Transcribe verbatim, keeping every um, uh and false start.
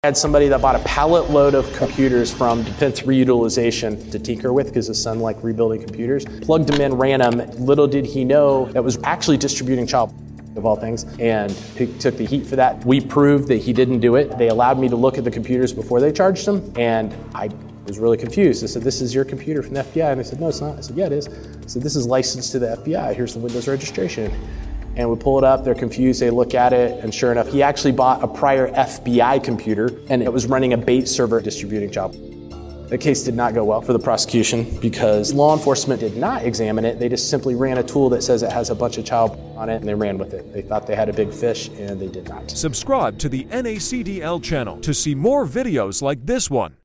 I had somebody that bought a pallet load of computers from Defense Reutilization to tinker with because his son liked rebuilding computers. Plugged them in, ran them. Little did he know that was actually distributing child of all things, and he took the heat for that. We proved that he didn't do it. They allowed me to look at the computers before they charged them, and I was really confused. I said, "This is your computer from the F B I." And I said, "No, it's not." I said, "Yeah, it is." I said, "This is licensed to the F B I. Here's the Windows registration." And we pull it up, they're confused, they look at it, and sure enough, he actually bought a prior F B I computer, and it was running a bait server distributing child. The case did not go well for the prosecution because law enforcement did not examine it. They just simply ran a tool that says it has a bunch of child on it, and they ran with it. They thought they had a big fish, and they did not. Subscribe to the N A C D L channel to see more videos like this one.